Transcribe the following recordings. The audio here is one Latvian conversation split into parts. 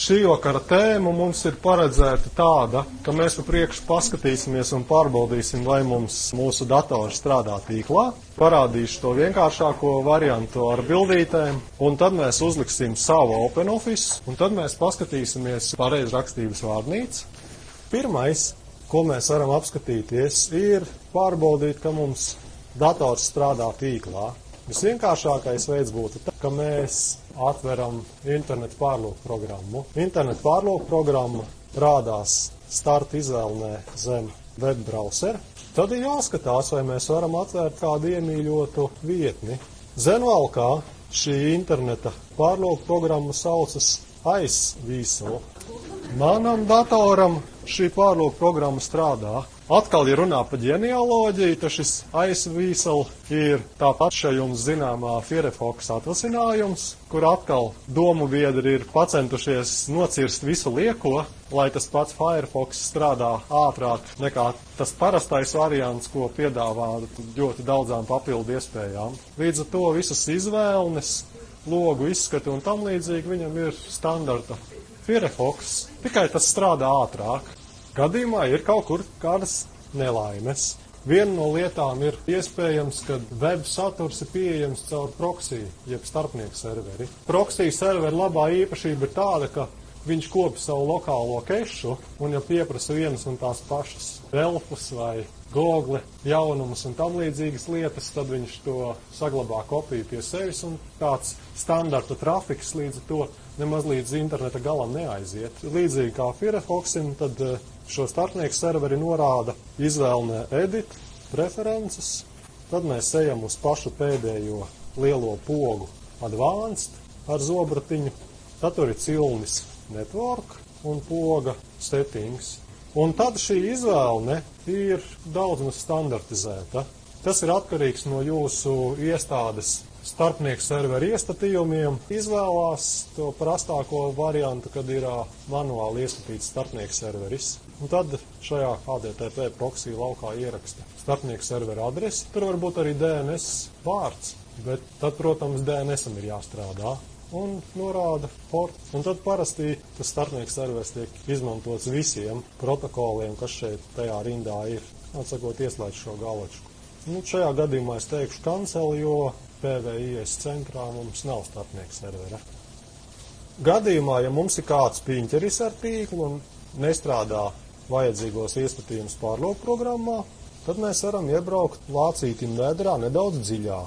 Šī vakara tēma mums ir paredzēta tāda, ka mēs pa priekšu paskatīsimies un pārbaudīsim, vai mūsu dators strādā tīklā. Parādīšu to vienkāršāko variantu ar bildītēm, un tad mēs uzliksim savu OpenOffice, un tad mēs paskatīsimies pareizrakstības vārnīcu. Pirmais, ko mēs varam apskatīties, ir pārbaudīt, ka mums dators strādā tīklā. Visvienkāršākais veids būtu, ka mēs atveram internetu pārlūku programmu. Internetu pārlūku programma rādās starta izvēlnē zem web browsera. Tad ir jāskatās, vai mēs varam atvērt kādu iemīļotu vietni. Zenvalkā šī interneta pārlūku programma saucas iceweasel. Manam datoram šī pārlūku programma strādā. Atkal, ja runā par ģenealoģiju, tad šis iceweasel ir tāpat šeit jums zināmā Firefox atvasinājums, kur atkal domu biedri ir pacentušies nocirst visu lieko, lai tas pats Firefox strādā ātrāk nekā tas parastais variants, ko piedāvā ļoti daudzām papildu iespējām. Līdz ar to visas izvēlnes, logu izskatu un tam līdzīgi viņam ir standarta Firefox, tikai tas strādā ātrāk. Gadījumā ir kaut kur kādas nelaimes. Viena no lietām ir iespējams, ka web saturs ir pieejams caur proxy, jeb starpnieku serveri. Proxy serveri labā īpašība ir tāda, ka viņš kopi savu lokālo kešu, un ja pieprasa vienas un tās pašas elfus vai Google jaunumus un tam līdzīgas lietas, tad viņš to saglabā kopiju pie sevis, un tāds standarta trafiks līdz to nemaz līdz interneta galam neaiziet. Līdzīgi kā Firefoxim, tad šo starpnieku serveri norāda izvēlnē edit, preferences, tad mēs ejam uz pašu pēdējo lielo pogu advanced ar zobratiņu, tad tur ir cilnis network un poga settings. Un tad šī izvēlne ir daudz maz standartizēta. Tas ir atkarīgs no jūsu iestādes starpnieku serveru iestatījumiem. Izvēlās to prastāko variantu, kad ir manuāli ieskatīts starpnieku serveris. Un tad šajā HTTP proxy laukā ieraksta starpnieku serveru adresi. Tur var būt arī DNS vārds, bet tad, protams, DNS-am ir jāstrādā. Un norāda portu. Un tad parasti tas starpnieks servers tiek izmantots visiem protokoliem, kas šeit tajā rindā ir. Atsakot, ieslēdz šo galočku. Šajā gadījumā es teikšu cancel, jo PVIS centrā mums nav starpnieks servera. Gadījumā, ja mums ir kāds piņķeris ar tīklu un nestrādā vajadzīgos ieskatījumus pārlūku programmā, tad mēs varam iebraukt lācītim vēderā nedaudz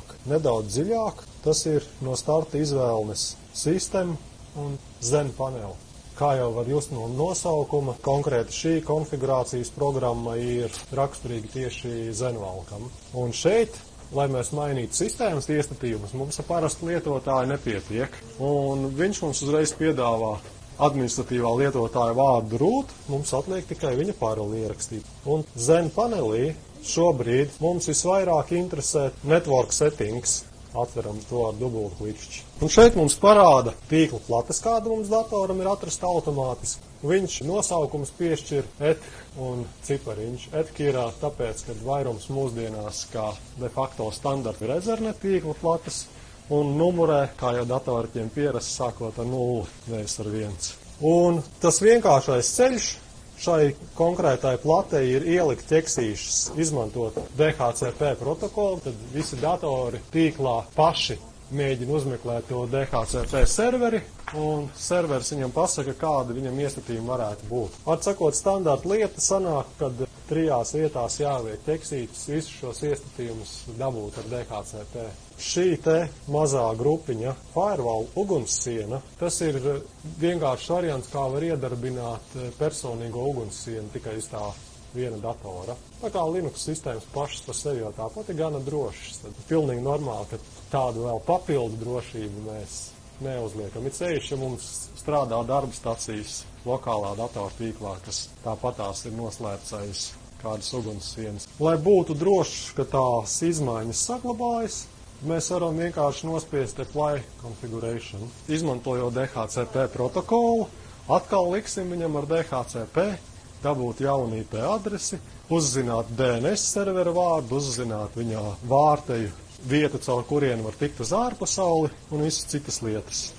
dziļāk. Tas ir no starta izvēlnes sistēma un zen paneli. Kā jau var just no nosaukuma, konkrēti šī konfigurācijas programma ir raksturīga tieši zenvalkam. Un šeit, lai mēs mainītu sistēmas iestatījumus, mums ar parastu lietotāju nepietiek. Un viņš mums uzreiz piedāvā administratīvā lietotāja vārdu root, mums atliek tikai viņa paroli ierakstīt. Un zen panelī šobrīd mums visvairāk interesē network settings. Atveram to ar dubultklikšķi. Un šeit mums parāda tīkla plates, kāda mums datoram ir atrasta automātiski. Viņš nosaukums piešķir ETH un cipariņš. ETH ir tāpēc, ka vairums mūsdienās kā de facto standarta ir Ethernet tīkla plates, un numurē, kā jau datoriķiem pierast, sākot ar 0, nevis ar 1. Un tas vienkāršais ceļš šai konkrētai platei ir ielikt ķeksīšas, izmantot DHCP protokolu, tad visi datori tīklā paši mēģina uzmeklēt to DHCP serveri, un serveris viņam pasaka, kāda viņam iestatījumi varētu būt. Atsakot, standarta lieta sanāk, kad 3 vietās jāliek ķeksītis, visus šos iestatījumus dabūt ar DHCP. Šī te mazā grupiņa firewall ugunssiena, tas ir vienkāršs variants, kā var iedarbināt personīgo ugunssienu tikai uz tā viena datora. Tā kā Linux sistēmas pašas par sevi jau tāpat ir gana drošas, tad pilnīgi normāli, ka tādu vēl papildu drošību mēs neuzliekam. Ir ceļš, ja mums strādā darba stacijas lokālā datortīklā, kas tāpatās ir noslēpts aiz kādas ugunssienas. Lai būtu drošs, ka tās izmaiņas saglabājas, mēs varam vienkārši nospiest apply configuration. Izmantojot DHCP protokolu, atkal liksim viņam ar DHCP, dabūt jaunu IP adresi, uzzināt DNS servera vārdu, uzzināt viņa vārteju vietu, caur kurienu var tikt uz ārpasauli un visas citas lietas.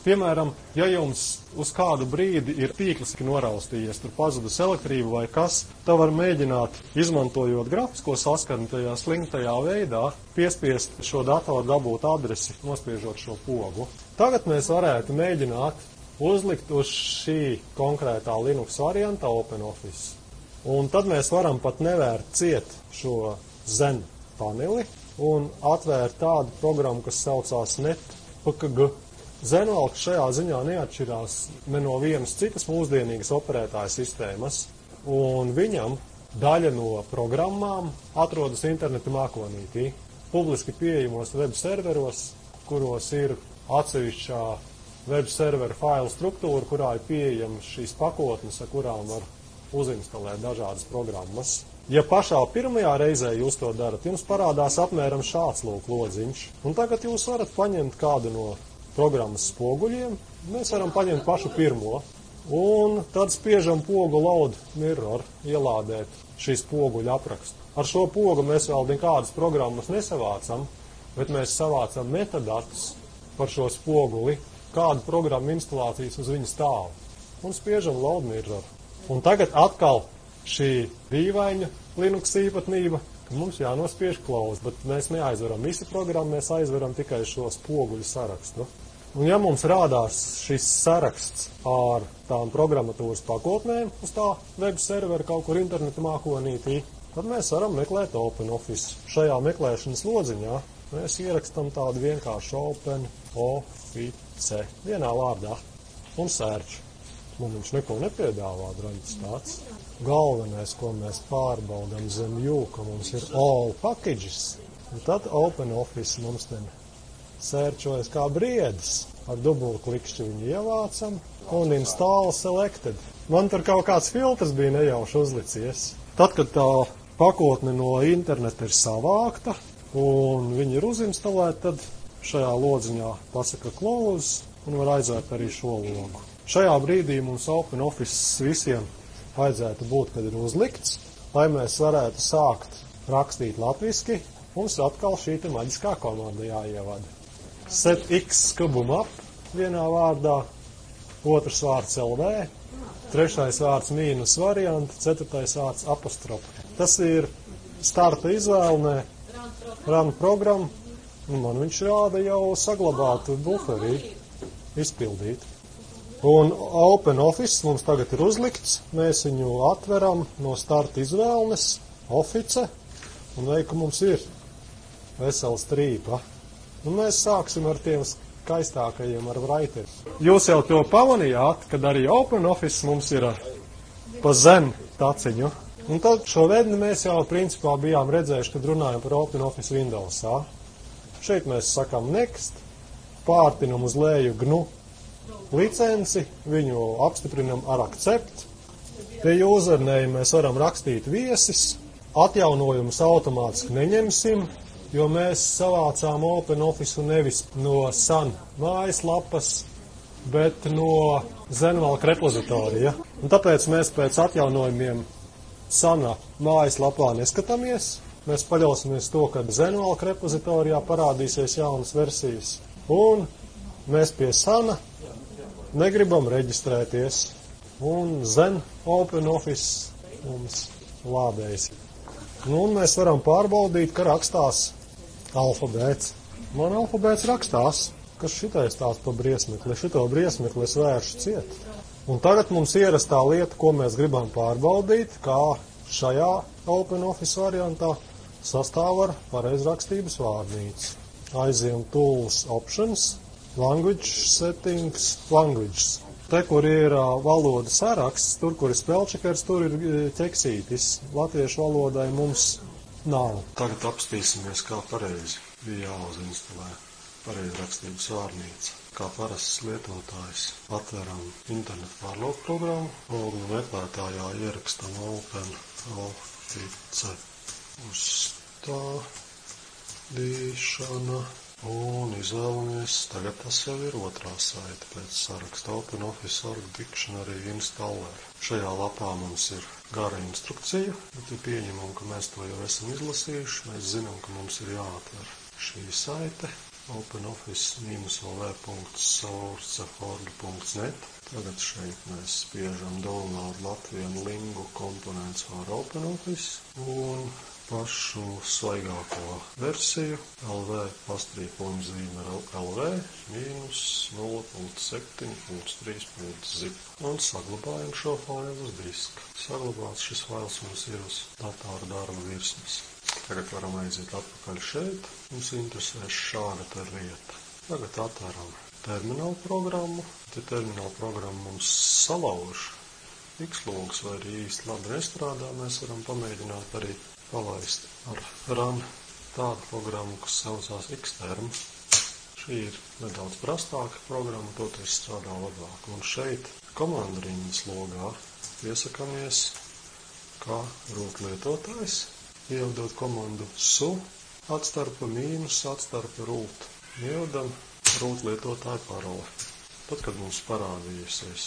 Piemēram, ja jums uz kādu brīdi ir tīkls noraustījies, tur pazudus elektrība vai kas, tad var mēģināt, izmantojot grafisko saskani tajā slinktajā veidā, piespiest šo datoru dabūt adresi, nospiežot šo pogu. Tagad mēs varētu mēģināt uzlikt uz šī konkrētā Linux varianta OpenOffice. Un tad mēs varam pat nevērt ciet šo Zen paneli un atvērt tādu programmu, kas saucās NetPKG. Zenvalks šajā ziņā neatšķirās ne no vienas citas mūsdienīgas operētāja sistēmas, un viņam daļa no programmām atrodas interneta mākonītī, publiski pieejamos web serveros, kuros ir atsevišķā web serveru failu struktūra, kurā ir pieejamas šīs pakotnes, ar kurām var uzinstalēt dažādas programmas. Ja pašā pirmajā reizē jūs to darat, jums parādās apmēram šāds lūk lodziņš, un tagad jūs varat paņemt kādu no programmas spoguļiem, mēs varam paņemt pašu pirmo, un tad spiežam pogu load mirror, ielādēt šīs poguļu aprakstu. Ar šo pogu mēs vēl nekādas programmas nesavācam, bet mēs savācam metadatus par šo spoguli, kādu programmu instalācijas uz viņa stāv, un spiežam load mirror. Un tagad atkal šī dīvaina Linux īpatnība, ka mums jānospiež close, bet mēs neaizveram visu programmu, mēs aizveram tikai šo spoguļu sarakstu. Un ja mums rādās šis saraksts ar tām programmatūras pakotnēm uz tā web servera kaut kur interneta mākonītī, tad mēs varam meklēt OpenOffice. Šajā meklēšanas lodziņā mēs ierakstam tādu vienkāršu OpenOffice vienā vārdā un search. Man viņš neko nepiedāvā, draņķis tāds. Galvenais, ko mēs pārbaudam zem ka mums ir all packages, un tad OpenOffice mums ten sērčojas kā briedis. Ar dubultklikšķi viņu ievācam un install selected. Man tur kaut kāds filtrs bija nejauši uzlicies. Tad, kad tā pakotne no interneta ir savākta un viņi ir uzinstalēti, tad šajā lodziņā pasaka close un var aizvērt arī šo logu. Šajā brīdī mums OpenOffice visiem vajadzētu būt, kad ir uzlikts, lai mēs varētu sākt rakstīt latviski. Mums atkal šī te maģiskā komanda jāievada. Set X skubum up vienā vārdā, otrs vārds LV, trešais vārds mīnus varianti, ceturtais vārds apostrofi. Tas ir starta izvēlnē, run programma, un man viņš rāda jau saglabātu buferī, izpildīt. Un OpenOffice mums tagad ir uzlikts, mēs viņu atveram no starta izvēlnes, Office, un veika mums ir vesela strīpa. Un mēs sāksim ar tiem skaistākajiem ar writer. Jūs jau to pamanījāt, kad arī OpenOffice mums ir pa zem taciņu. Un tad šo vedni mēs jau principā bijām redzējuši, kad runājam par OpenOffice Windowsā. Šeit mēs sakam next, pārtinam uz leju GNU licenci, viņu apstiprinam ar accept. Pie username mēs varam rakstīt viesis, atjaunojumus automātiski neņemsim, jo mēs savācām OpenOffice nevis no Sun mājaslapas, bet no Zenvalka repozitorija. Un tāpēc mēs pēc atjaunojumiem Suna mājaslapā neskatāmies. Mēs paļausimies to, ka Zenvalka repozitorijā parādīsies jaunas versijas. Un mēs pie Suna negribam reģistrēties. Un Zen OpenOffice mums lādējas. Nu, un mēs varam pārbaudīt, ka rakstās alfabēts. Man alfabēts rakstās, kas šitais tās pa briesmekli. Šito briesmekli es vēršu ciet. Un tagad mums ierastā lieta, ko mēs gribam pārbaudīt, kā šajā OpenOffice variantā sastāv ar pareizrakstības vārnīcu. Aiziem Tools Options, Language Settings, Languages. Te, kur ir valoda saraksts, tur, kur ir spēlčekars, tur ir ķeksītis. Latviešu valodai mums nav. Tagad apstīsimies, kā pareizi bija jāuzinstalē pareizrakstības vārnīca. Kā parasts lietotājs atveram internetu pārlauku programmu, un meklētājā ierakstam OpenOffice uzstādīšana. Un izvēlamies, tagad tas jau ir otrā saite pēc saraksta OpenOffice.org Dictionary Installer. Šajā lapā mums ir gara instrukcija, bet ir pieņemam, ka mēs to jau esam izlasījuši. Mēs zinām, ka mums ir jāatver šī saite. openoffice-lv.sourceforge.net. Tagad šeit mēs spiežam download Latvian Lingu komponents for OpenOffice un pašu svaigāko versiju lv-pastrīpojumzīme-lv -0.7.3.zip un saglabājam šo failu uz diska. Saglabāts šis fails mums ir uz datora darba virsmas. Tagad varam aiziet atpakaļ šeit. Mums interesēs šāda te lieta. Tagad atveram terminālu programmu. Te terminālu programma mums salauž X-logs vai arī īsti labi nestrādā. Mēs varam pamēģināt arī palaist ar run tādu programmu, kas saucās Xterm. Šī ir nedaudz prastāka programma, toties strādā labāk. Un šeit komandu rindas logā piesakamies kā root lietotājs, ievadot komandu su atstarpa mīnus atstarpa root. Ievadam root lietotāju paroli. Tad, kad mums parādījusies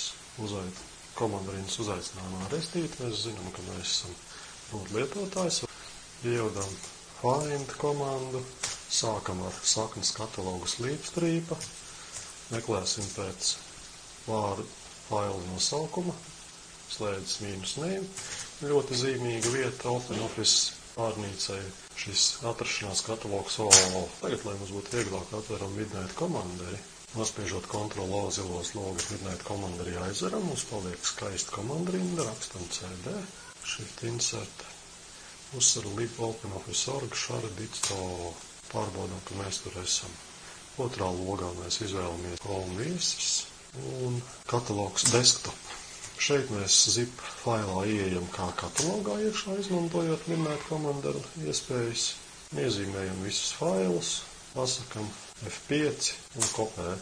komandu rindas uzaicinājumā restīt, mēs zinām, ka mēs esam root lietotājs. Ievadam find komandu, sākam ar saknes katalogu slīpstrīpa, meklēsim pēc vārdu failu nosaukuma, slēdzas -name. Ļoti zīmīga vieta OpenOffice pārnīcai šis atrašanās katalogs OOO. Tagad, lai mums būtu vieglāk, atveram Midnight Commandery. Nospiežot Ctrl-O zilos logus Midnight Commandery aizveram, mums paliek skaista komandarinda, rakstam CD, Shift Insert. Uzsver lib OpenOffice.org, šādi dicto, pārbaudam, ka mēs tur esam. Otrā logā mēs izvēlamies Home viesis un katalogs desktop. Šeit mēs zip failā ieejam kā katalogā iekšā, izmantojot Midnight Commandery iespējas. Iezīmējam visus failus, pasakam F5 un kopēt.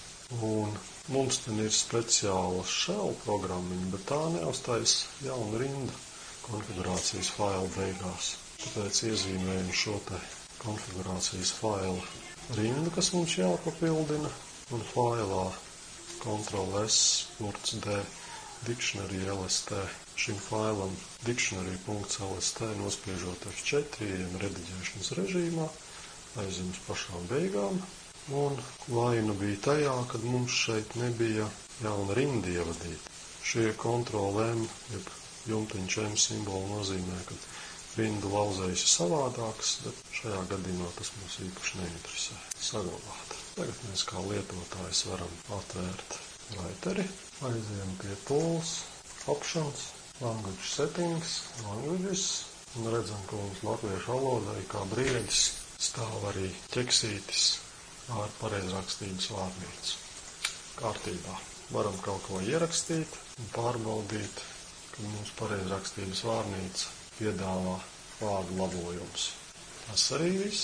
Un mums ten ir speciāla shell programmiņa, bet tā neuztais jaunu rindu konfigurācijas failu beigās. Tāpēc iezīmējam šo te konfigurācijas failu rindu, kas mums jāpapildina, un failā Ctrl-S, -D, dictionary LST. Šim failam dictionary.lst nospiežot F4, ejam rediģēšanas režīmā, aizim uz pašām beigām, un vaina bija tajā, kad mums šeit nebija jauna rinda ievadīta. Šie Ctrl-M, jeb jumtiņš M simbolu nozīmē, ka rindu lauzējs ir savādāks, bet šajā gadījumā tas mums īpaši neinteresē. Saglabāt. Tagad mēs kā lietotājs varam atvērt Writeri, aizējam pie Tools, Options, Language Settings, Languages, un redzam, ka mums latviešu valodai kā briedis stāv arī ķeksītis ar pareizrakstības vārnīcu. Kārtībā. Varam kaut ko ierakstīt un pārbaudīt, kad mums pareizrakstības vārnīca piedāvā vārdu labojums. Tas arī viss.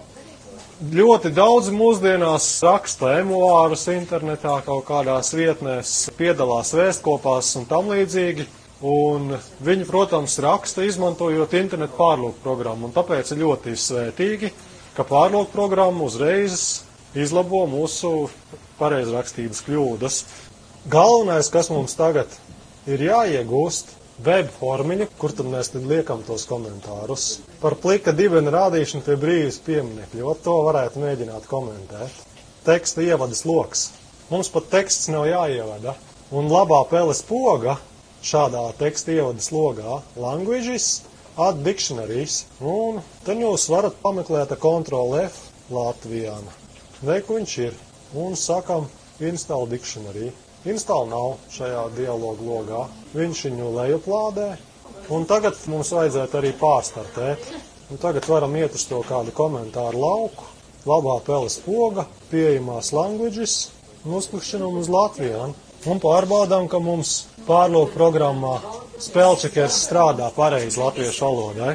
Ļoti daudz mūsdienās raksta emuārus internetā, kaut kādās vietnēs, piedalās vēstkopās un tam līdzīgi. Un viņi, protams, raksta izmantojot internetu pārlūku programmu. Un tāpēc ir ļoti svētīgi, ka pārlūku programma uzreiz izlabo mūsu pareizrakstības kļūdas. Galvenais, kas mums tagad ir jāiegūst, web formiņa, kur tad mēs tad liekam tos komentārus. Par plika dibena rādīšanu pie brīvas pieminekļa, to varētu mēģināt komentēt. Teksta ievadas loks. Mums pat teksts nav jāievada. Un labā peles poga šādā teksta ievadas logā languages, add dictionaries, un te jūs varat pameklēt ar Ctrl-F Latvijāna. Neko viņš ir. Un sakam install dictionary. Install nav šajā dialogu logā. Viņš viņu lejuplādē. Un tagad mums vajadzētu arī pārstartēt. Un tagad varam iet uz to kādu komentāru lauku. Labā peles poga, pieejamās languages un uzklikšķinam uz Latvijānu. Un pārbaudām, ka mums pārlūku programmā spēlčekers strādā pareizi latviešu valodai.